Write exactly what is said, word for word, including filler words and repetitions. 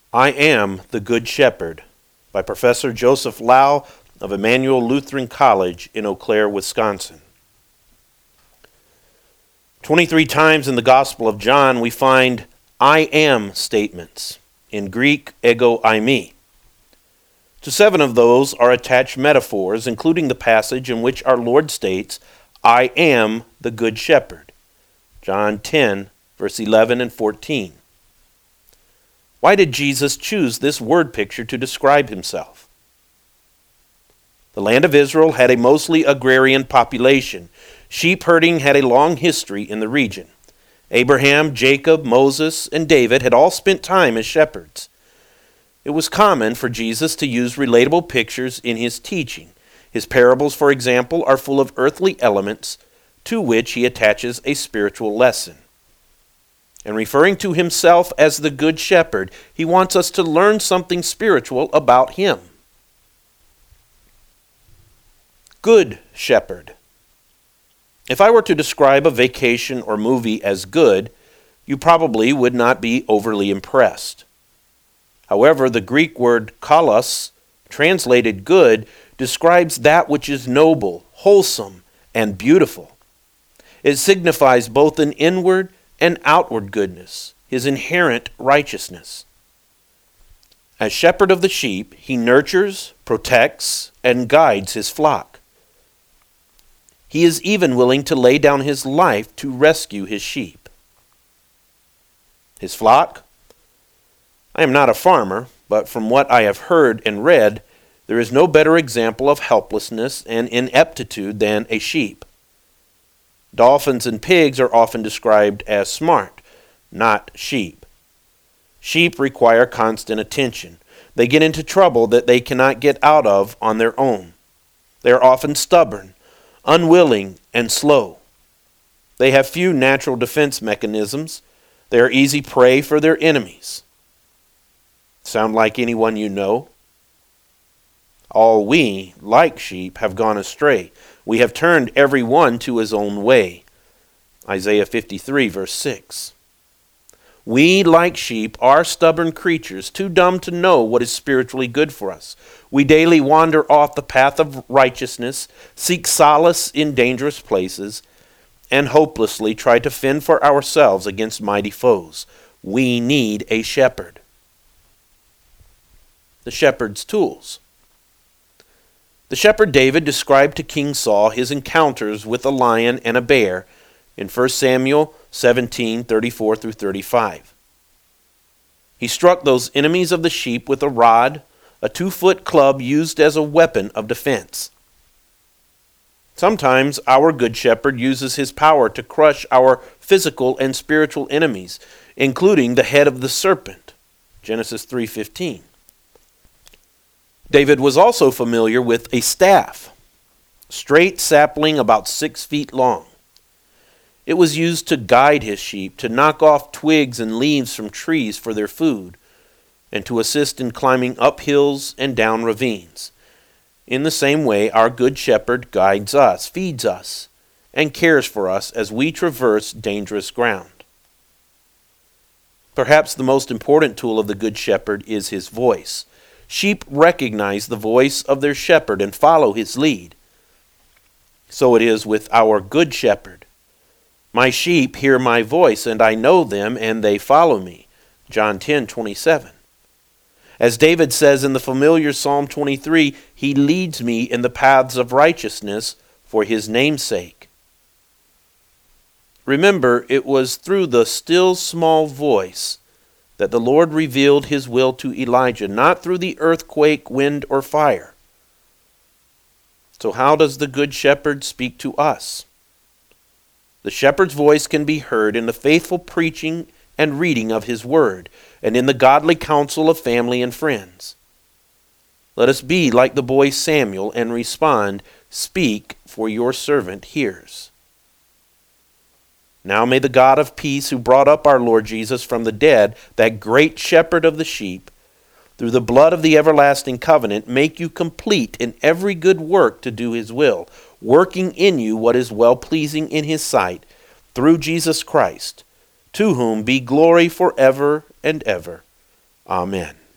I Am the Good Shepherd by Professor Joseph Lau of Emmanuel Lutheran College in Eau Claire, Wisconsin. twenty-three times in the Gospel of John we find I am statements, in Greek ego eimi. To seven of those are attached metaphors, including the passage in which our Lord states, I am the Good Shepherd, John ten, verse eleven and fourteen. Why did Jesus choose this word picture to describe himself? The land of Israel had a mostly agrarian population. Sheep herding had a long history in the region. Abraham, Jacob, Moses, and David had all spent time as shepherds. It was common for Jesus to use relatable pictures in his teaching. His parables, for example, are full of earthly elements to which he attaches a spiritual lesson. And referring to himself as the Good Shepherd, he wants us to learn something spiritual about him. Good Shepherd. If I were to describe a vacation or movie as good, you probably would not be overly impressed. However, the Greek word kalos, translated good, describes that which is noble, wholesome, and beautiful. It signifies both an inward and outward goodness, his inherent righteousness. As shepherd of the sheep, he nurtures, protects, and guides his flock. He is even willing to lay down his life to rescue his sheep. His flock? I am not a farmer, but from what I have heard and read, there is no better example of helplessness and ineptitude than a sheep. Dolphins and pigs are often described as smart, not sheep. Sheep require constant attention. They get into trouble that they cannot get out of on their own. They are often stubborn, unwilling, and slow. They have few natural defense mechanisms. They are easy prey for their enemies. Sound like anyone you know? All we, like sheep, have gone astray. We have turned every one to his own way. Isaiah fifty-three, verse six. We, like sheep, are stubborn creatures, too dumb to know what is spiritually good for us. We daily wander off the path of righteousness, seek solace in dangerous places, and hopelessly try to fend for ourselves against mighty foes. We need a shepherd. The shepherd's tools. The shepherd David described to King Saul his encounters with a lion and a bear in First Samuel seventeen, thirty-four through thirty-five. He struck those enemies of the sheep with a rod, a two-foot club used as a weapon of defense. Sometimes our good shepherd uses his power to crush our physical and spiritual enemies, including the head of the serpent, Genesis three fifteen. David was also familiar with a staff, straight sapling about six feet long. It was used to guide his sheep, to knock off twigs and leaves from trees for their food, and to assist in climbing up hills and down ravines. In the same way, our good shepherd guides us, feeds us, and cares for us as we traverse dangerous ground. Perhaps the most important tool of the good shepherd is his voice. Sheep recognize the voice of their shepherd and follow his lead. So it is with our good shepherd. My sheep hear my voice, and I know them, and they follow me. John ten twenty-seven. As David says in the familiar Psalm twenty-three, he leads me in the paths of righteousness for his name's sake. Remember, it was through the still small voice that the Lord revealed his will to Elijah, not through the earthquake, wind, or fire. So how does the Good Shepherd speak to us? The shepherd's voice can be heard in the faithful preaching and reading of his word, and in the godly counsel of family and friends. Let us be like the boy Samuel and respond, "Speak, for your servant hears." Now may the God of peace, who brought up our Lord Jesus from the dead, that great shepherd of the sheep, through the blood of the everlasting covenant, make you complete in every good work to do his will, working in you what is well-pleasing in his sight, through Jesus Christ, to whom be glory forever and ever. Amen.